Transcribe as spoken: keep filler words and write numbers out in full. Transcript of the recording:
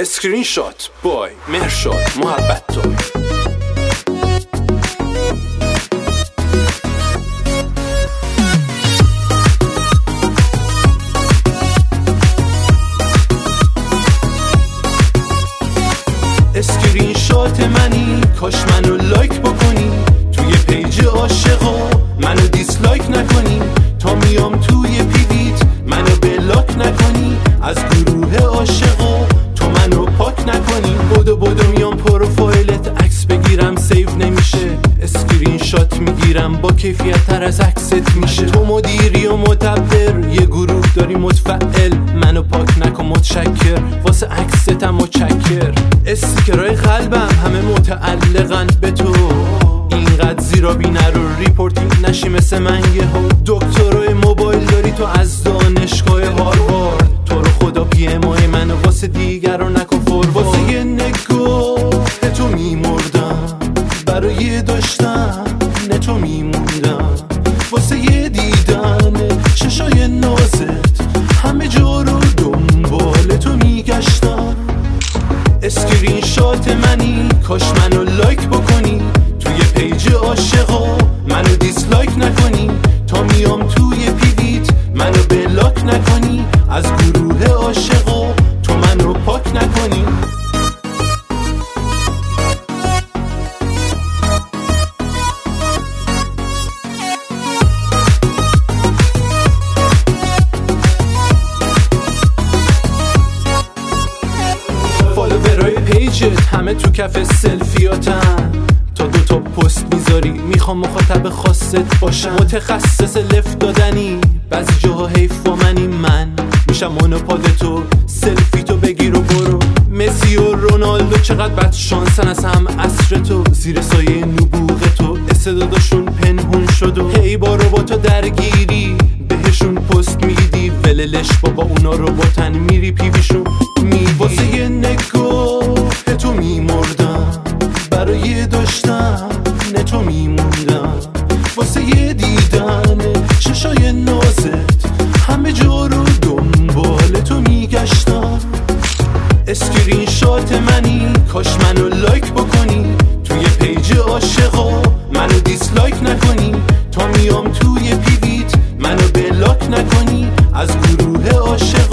اسکرین شات بای مرشاد محبت تو. اسکرین شات منی کاش منو لایک بکنی، توی پیج عاشقا منو دیسلایک نکنی، تا میام توی پیویت منو بلاک نکنی، از گروه عاشقا تو منو پاک نکنی. بدو بدو میام پروفایلت عکس بگیرم سیو نمیشه، اسکرین شات میگیرم با کیفیت تر از عکست میشه. تو مدیری و مدبر یه گروه داری متفعل، منو پاک نکن متشکر، واسه عکستم متشکر. استیکرای قلبم همه متعلقن به تو، اینقدر زیرا بی نرو ریپورتینگ نشی مثل من یهو. دکترای موبایل داری تو از دانشگاه هاروارد، تو رو خدا پی ام آی منو واسه دیگر رو نکن فوروارد. واسه یه نگاه تو میمردم، برای داشتن تو میموندم، واسه یه دیدن چشای نازت همه جا رو دنبال تو میگشتم. اسکرین شات منی کاش منو لایک بکنی، توی پیج عاشقا منو دیسلایک نکنی، تا میام توی پیویت منو بلاک نکنی، از گروه عاشقا تو منو پاک نکنی. فالوورای پیجت همه تو کف سلفیاتن، تا دو تا پست میذاری میخوام مخاطب خاصت باشم. متخصص لفت دادنی بعضی جاها حیف با منی، من میشم مونوپاد تو، سلفی تو بگیر و برو. مسی و رونالدو چقدر بد شانسن از هم عصر تو، زیر سایه نبوغ تو استعدادشون پنهون شد و هی با رباتا درگیری بهشون پست میدی، وللش بابا اونا رباتن میری پیویشون میدی. واسه یه نگاه تو میمردم، برای داشتن تو میموندم، واسه یه دیدن چشای نازت همه جا رو دنبال تو میگشتم. اسکرین شات منی کاش منو لایک بکنی، توی پیج عاشقا منو دیسلایک نکنی، تا میام توی پیویت منو بلاک نکنی، از گروه عاشقا